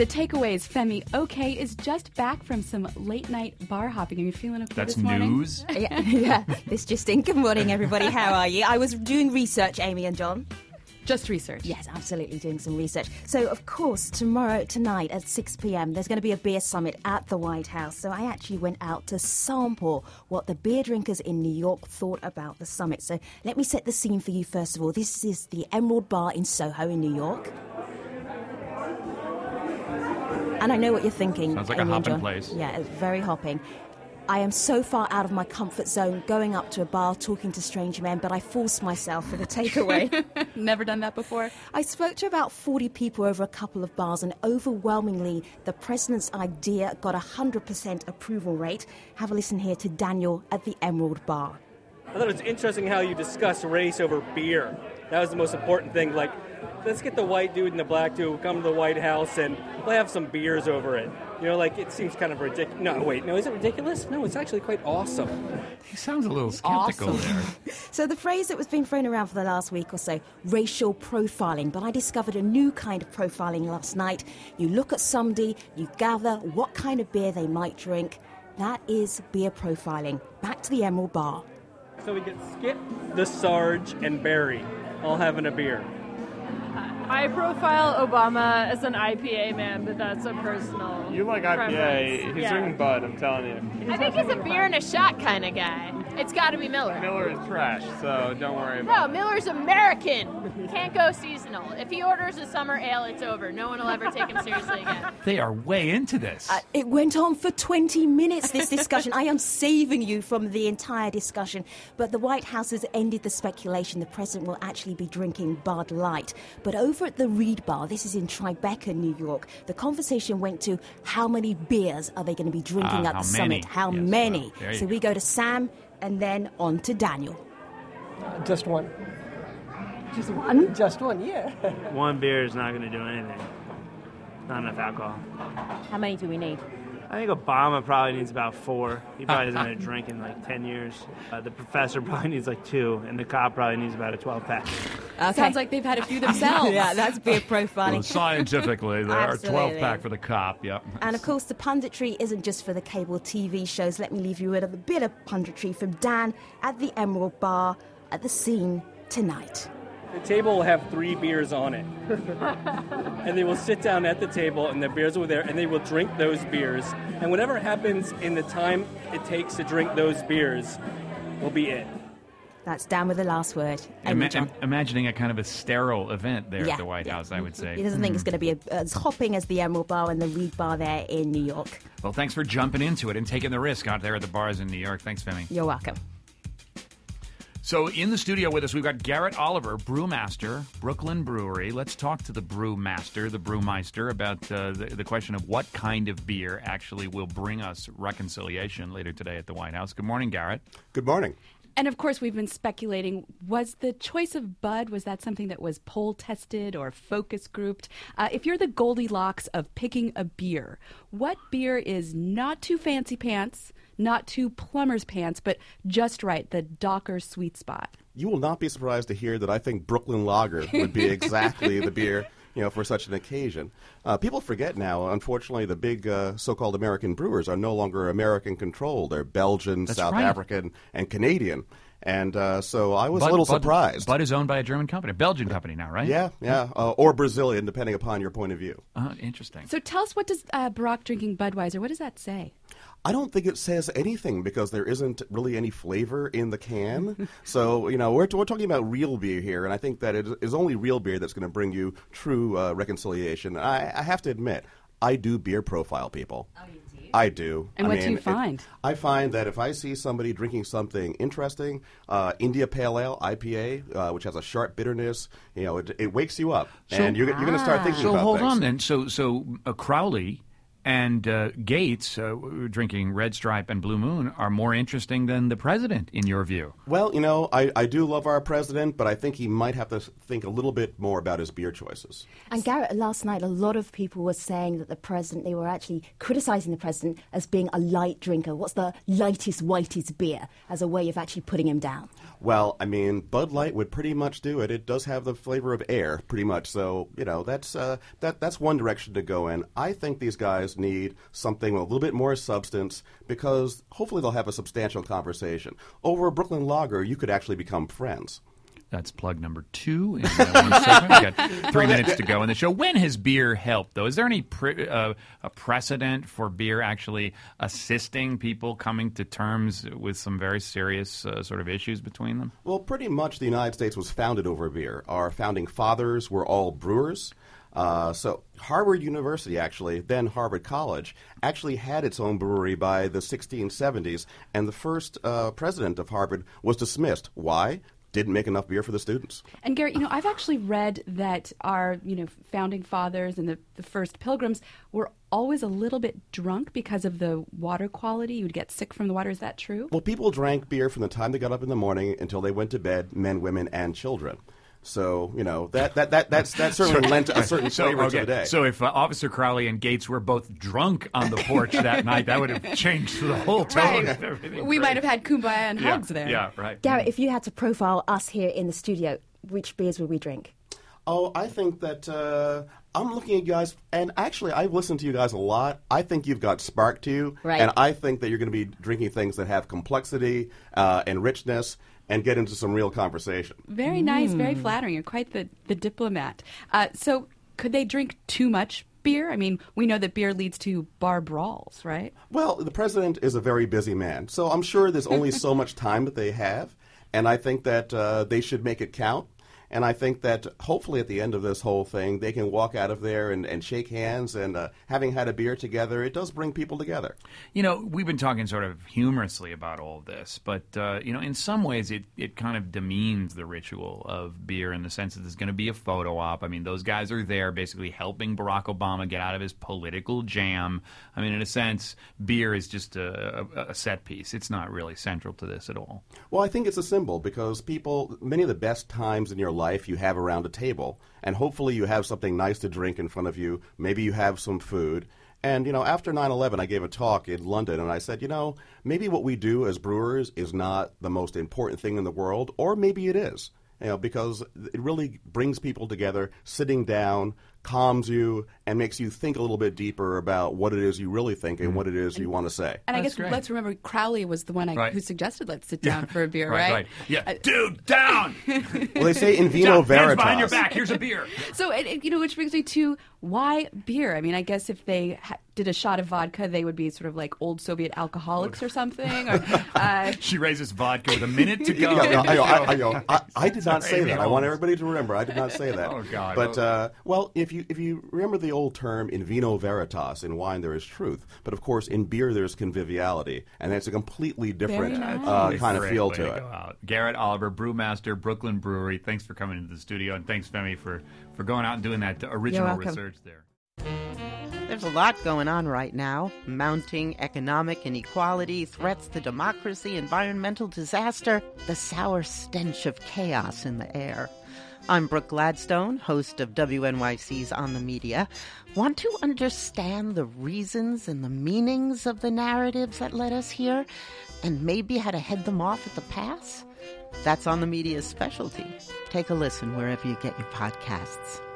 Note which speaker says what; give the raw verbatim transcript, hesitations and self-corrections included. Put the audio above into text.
Speaker 1: The takeaways, Femi OK is just back from some late-night bar hopping. Are you feeling okay
Speaker 2: That's
Speaker 1: this morning?
Speaker 2: news?
Speaker 3: yeah, yeah, it's just in. Good morning, everybody. How are you? I was doing research, Amy and John.
Speaker 1: Just research.
Speaker 3: Yes, absolutely, doing some research. So, of course, tomorrow, tonight at six p.m, there's going to be a beer summit at the White House. So I actually went out to sample what the beer drinkers in New York thought about the summit. So let me set the scene for you first of all. This is the Emerald Bar in Soho in New York. And I know what you're thinking.
Speaker 2: Sounds like
Speaker 3: Amy
Speaker 2: a
Speaker 3: and
Speaker 2: hopping
Speaker 3: John.
Speaker 2: place.
Speaker 3: Yeah, it's very hopping. I am so far out of my comfort zone going up to a bar, talking to strange men, but I forced myself for the takeaway.
Speaker 1: Never done that before?
Speaker 3: I spoke to about forty people over a couple of bars, and overwhelmingly, the president's idea got a one hundred percent approval rate. Have a listen here to Daniel at the Emerald Bar.
Speaker 4: I thought it was interesting how you discussed race over beer. That was the most important thing. Like, let's get the white dude and the black dude come to the White House and we'll have some beers over it. You know, like, it seems kind of ridiculous. No, wait, no, is it ridiculous? No, it's actually quite awesome.
Speaker 2: He sounds a little skeptical
Speaker 1: Awesome.
Speaker 2: there.
Speaker 3: So the phrase that was being thrown around for the last week or so, racial profiling, but I discovered a new kind of profiling last night. You look at somebody, you gather what kind of beer they might drink. That is beer profiling. Back to the Emerald Bar.
Speaker 4: So we get Skip, the Sarge, and Barry all having a beer.
Speaker 5: I profile Obama as an I P A man, but that's a personal
Speaker 6: You like I P A.
Speaker 5: preference.
Speaker 6: He's
Speaker 5: Yeah.
Speaker 6: drinking Bud, I'm telling you.
Speaker 5: I think he's a beer and a shot kind of guy. It's got to be Miller.
Speaker 6: Miller is trash, so don't worry
Speaker 5: No,
Speaker 6: about it.
Speaker 5: Miller's American. Can't go seasonal. If he orders a summer ale, it's over. No one will ever take him seriously again.
Speaker 2: They are way into this.
Speaker 3: Uh, it went on for twenty minutes, this discussion. I am saving you from the entire discussion. But the White House has ended the speculation the president will actually be drinking Bud Light. But over at the Reed Bar, this is in Tribeca, New York, the conversation went to how many beers are they going to be drinking
Speaker 2: Ah,
Speaker 3: at
Speaker 2: how
Speaker 3: the
Speaker 2: many?
Speaker 3: summit? How
Speaker 2: Yes,
Speaker 3: many?
Speaker 2: well, there you
Speaker 3: so
Speaker 2: go.
Speaker 3: we go to Sam and then on to Daniel.
Speaker 7: Just one.
Speaker 3: Just one?
Speaker 7: Just one, yeah.
Speaker 8: One beer is not going to do anything. Not enough alcohol.
Speaker 3: How many do we need?
Speaker 8: I think Obama probably needs about four. He probably hasn't had a drink in like ten years. Uh, the professor probably needs like two, and the cop probably needs about a twelve pack.
Speaker 3: Okay.
Speaker 1: Sounds like they've had a few themselves.
Speaker 3: yeah, that's beer
Speaker 2: Well,
Speaker 3: profiling.
Speaker 2: scientifically, there are
Speaker 3: Absolutely.
Speaker 2: twelve pack for the cop. Yep.
Speaker 3: And of course, the punditry isn't just for the cable T V shows. Let me leave you with a bit of punditry from Dan at the Emerald Bar at the scene tonight.
Speaker 4: The table will have three beers on it. And they will sit down at the table, and the beers will be there, and they will drink those beers. And whatever happens in the time it takes to drink those beers will be it.
Speaker 3: That's Dan with the last word. Amy,
Speaker 2: Ima-
Speaker 3: John.
Speaker 2: im- imagining a kind of a sterile event there
Speaker 3: Yeah,
Speaker 2: at the White
Speaker 3: yeah.
Speaker 2: House, I would say.
Speaker 3: He doesn't think it's going to be a, as hopping as the Emerald Bar and the Reed Bar there in New York.
Speaker 2: Well, thanks for jumping into it and taking the risk out there at the bars in New York. Thanks, Femi.
Speaker 3: You're welcome.
Speaker 2: So in the studio with us, we've got Garrett Oliver, brewmaster, Brooklyn Brewery. Let's talk to the brewmaster, the brewmeister, about uh, the, the question of what kind of beer actually will bring us reconciliation later today at the White House. Good morning, Garrett.
Speaker 9: Good morning.
Speaker 1: And of course, we've been speculating, was the choice of Bud, was that something that was poll tested or focus grouped? Uh, if you're the Goldilocks of picking a beer, what beer is not too fancy pants, not too plumber's pants, but just right, the Docker sweet spot?
Speaker 9: You will not be surprised to hear that I think Brooklyn Lager would be exactly the beer, you know, for such an occasion. Uh, people forget now, unfortunately, the big uh, so-called American brewers are no longer American-controlled. They're Belgian,
Speaker 2: That's
Speaker 9: South
Speaker 2: right.
Speaker 9: African, and Canadian. And uh, so I was
Speaker 2: Bud-
Speaker 9: a little
Speaker 2: Bud-
Speaker 9: surprised.
Speaker 2: Bud is owned by a German company, a Belgian company now, right?
Speaker 9: Yeah, yeah, uh, or Brazilian, depending upon your point of view.
Speaker 2: Uh, interesting.
Speaker 1: So tell us, what does uh, Barack drinking Budweiser, what does that say?
Speaker 9: I don't think it says anything because there isn't really any flavor in the can. So, you know, we're, we're talking about real beer here, and I think that it is only real beer that's going to bring you true uh, reconciliation. I, I have to admit, I do beer profile people. Oh, you do? I do.
Speaker 1: And
Speaker 9: I
Speaker 1: what
Speaker 9: mean,
Speaker 1: do you
Speaker 9: it-
Speaker 1: find?
Speaker 9: I find that if I see somebody drinking something interesting, uh, India Pale Ale, I P A, uh, which has a sharp bitterness, you know, it, it wakes you up.
Speaker 2: So-
Speaker 9: and you're, you're going to start thinking
Speaker 2: So
Speaker 9: about
Speaker 2: hold
Speaker 9: things.
Speaker 2: on then. So so uh, Crowley and uh, Gates uh, drinking Red Stripe and Blue Moon are more interesting than the president, in your view.
Speaker 9: Well, you know, I, I do love our president, but I think he might have to think a little bit more about his beer choices.
Speaker 3: And Garrett, last night, a lot of people were saying that the president, they were actually criticizing the president as being a light drinker. What's the lightest, whitest beer as a way of actually putting him down?
Speaker 9: Well, I mean, Bud Light would pretty much do it. It does have the flavor of air, pretty much. So, you know, that's uh, that that's one direction to go in. I think these guys need something with a little bit more substance because hopefully they'll have a substantial conversation. Over a Brooklyn Lager, you could actually become friends.
Speaker 2: That's plug number two in uh, one segment. We've got three minutes to go in the show. When has beer helped, though? Is there any pre- uh, a precedent for beer actually assisting people coming to terms with some very serious uh, sort of issues between them?
Speaker 9: Well, pretty much the United States was founded over beer. Our founding fathers were all brewers. Uh, so Harvard University, actually, then Harvard College, actually had its own brewery by the sixteen seventies, and the first uh, president of Harvard was dismissed. Why? Didn't make enough beer for the students.
Speaker 1: And Garrett, you know, I've actually read that our, you know, founding fathers and the, the first pilgrims were always a little bit drunk because of the water quality. You would get sick from the water. Is that true?
Speaker 9: Well, people drank beer from the time they got up in the morning until they went to bed, men, women, and children. So, you know, that that, that that's that certainly lent a certain
Speaker 2: so,
Speaker 9: flavor
Speaker 2: okay.
Speaker 9: to the day.
Speaker 2: So if uh, Officer Crowley and Gates were both drunk on the porch that night, that would have changed the whole tone
Speaker 1: Right.
Speaker 2: of everything.
Speaker 1: We
Speaker 2: Great.
Speaker 1: might have had kumbaya and
Speaker 2: yeah.
Speaker 1: hugs there.
Speaker 2: Yeah, right.
Speaker 3: Garrett, if you had to profile us here in the studio, which beers would we drink?
Speaker 9: Oh, I think that uh, I'm looking at you guys, and actually, I've listened to you guys a lot. I think you've got spark to you,
Speaker 3: Right.
Speaker 9: and I think that you're going to be drinking things that have complexity uh, and richness and get into some real conversation.
Speaker 1: Very nice, very flattering. You're quite the, the diplomat. Uh, so could they drink too much beer? I mean, we know that beer leads to bar brawls, right?
Speaker 9: Well, the president is a very busy man, so I'm sure there's only so much time that they have, and I think that uh, they should make it count. And I think that hopefully at the end of this whole thing, they can walk out of there and, and shake hands. And uh, having had a beer together, it does bring people together.
Speaker 2: You know, we've been talking sort of humorously about all of this, but, uh, you know, in some ways it, it kind of demeans the ritual of beer in the sense that there's going to be a photo op. I mean, those guys are there basically helping Barack Obama get out of his political jam. I mean, in a sense, beer is just a, a, a set piece. It's not really central to this at all.
Speaker 9: Well, I think it's a symbol because people, many of the best times in your life, life you have around a table, and hopefully you have something nice to drink in front of you. Maybe you have some food. And, you know, after nine eleven, I gave a talk in London, and I said, you know, maybe what we do as brewers is not the most important thing in the world, or maybe it is, you know, because it really brings people together, sitting down, calms you, and makes you think a little bit deeper about what it is you really think and what it is you want to say.
Speaker 1: And I
Speaker 2: That's
Speaker 1: guess
Speaker 2: great.
Speaker 1: let's remember Crowley was the one I,
Speaker 2: Right.
Speaker 1: who suggested let's sit down for a beer,
Speaker 2: Right,
Speaker 1: right?
Speaker 2: right. Yeah.
Speaker 1: Uh,
Speaker 2: Dude, down!
Speaker 9: Well, they say in vino
Speaker 2: Down,
Speaker 9: veritas.
Speaker 2: hands behind your back. Here's a beer.
Speaker 1: So, it, it- you know, which brings me to why beer? I mean, I guess if they ha- did a shot of vodka, they would be sort of like old Soviet alcoholics or something. Or, uh,
Speaker 2: She raises vodka with a minute to go.
Speaker 9: Yeah, no, I, I, I, I, I did not
Speaker 2: Sorry,
Speaker 9: say that. I want
Speaker 2: Holmes.
Speaker 9: everybody to remember. I did not say that.
Speaker 2: Oh, God.
Speaker 9: But uh, well, if you if you remember the old term in vino veritas, in wine there is truth. But of course, in beer there's conviviality, and that's a completely different
Speaker 1: Very nice.
Speaker 9: uh,
Speaker 2: It's
Speaker 9: kind of
Speaker 2: great
Speaker 9: feel
Speaker 2: way
Speaker 9: to it.
Speaker 2: go out. Garrett Oliver, brewmaster, Brooklyn Brewery. Thanks for coming into the studio, and thanks, Femi, for, for going out and doing that original
Speaker 3: welcome.
Speaker 2: research there.
Speaker 10: There's a lot going on right now. Mounting economic inequality, threats to democracy, environmental disaster, the sour stench of chaos in the air. I'm Brooke Gladstone, host of W N Y C's On the Media. Want to understand the reasons and the meanings of the narratives that led us here, and maybe how to head them off at the pass? That's On the Media's specialty. Take a listen wherever you get your podcasts.